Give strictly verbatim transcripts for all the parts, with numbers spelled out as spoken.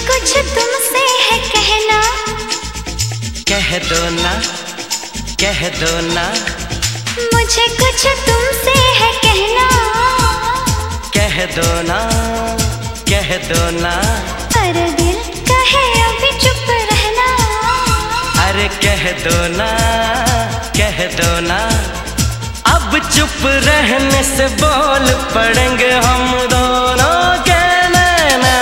कुछ तुमसे है कहना, कह दो ना, कह दो ना। मुझे कुछ तुमसे है कहना, कह दो ना, कह दो ना। पर दिल कहे अभी चुप रहना। अरे कह दो ना, कह दो ना। अब चुप रहने से बोल पड़ेंगे हम दोनों के नैना।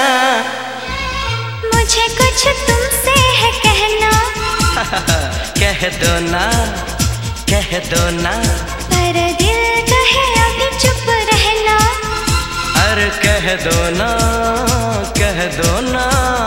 मुझे कुछ तुमसे है कहना, कह दो ना, कह दो ना। पर दिल कहे अभी चुप रहना। अरे कह दो ना, कह दो ना।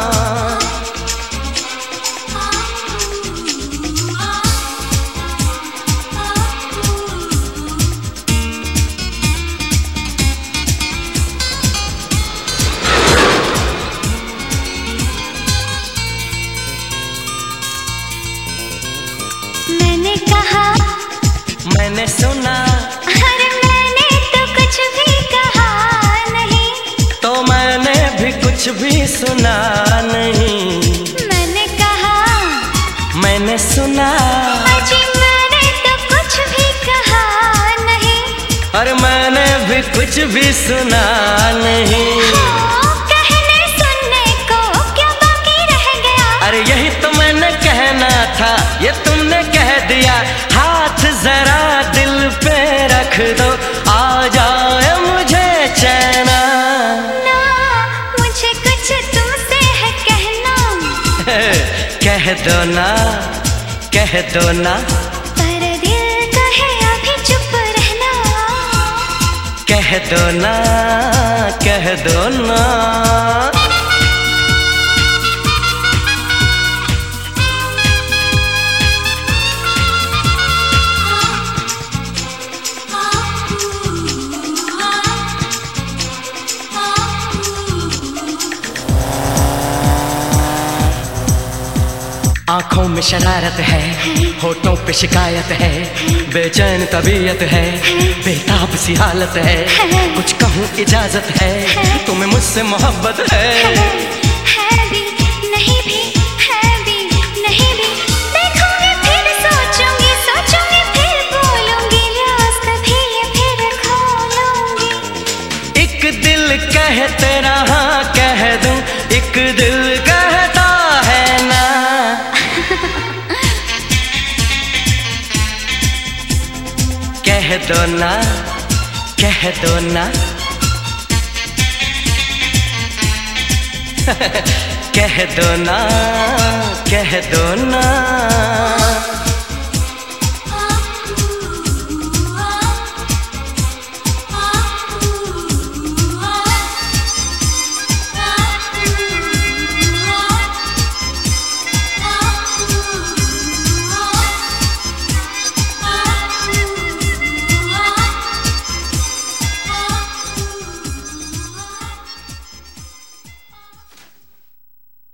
मैंने कहा, मैंने सुना, अरे मैंने तो कुछ भी कहा नहीं। तो मैंने भी कुछ भी सुना नहीं। मैंने कहा, मैंने सुना, अजी मैंने तो कुछ भी कहा नहीं। और मैंने भी कुछ भी सुना नहीं। हाँ, कहने सुनने को क्या बाकी रह गया। अरे यही तो मैंने कहना था, ये तुमने कह दिया। हाथ जरा दिल पे रख दो, आ जाए मुझे चैना। ना, मुझे कुछ तुमसे है कहना, कह दो ना, कह दो ना। पर दिल कहे अभी चुप रहना। कह दो ना, कह दो ना। आँखों में शरारत है, होठों पे शिकायत है, बेचैन तबीयत है, बेताब सी हालत है। कुछ कहूँ इजाजत है, तुम्हें मुझसे मोहब्बत है। है भी नहीं भी, है भी नहीं भी। देखूंगी फिर सोचूंगी, सोचूंगी फिर बोलूंगी, राज कभी ये फिर खोलूंगी। एक दिल कहते रहा कह दूं, एक दिल कहता है ना। कह दो ना, कह दो ना। कह दो ना, कह दो ना।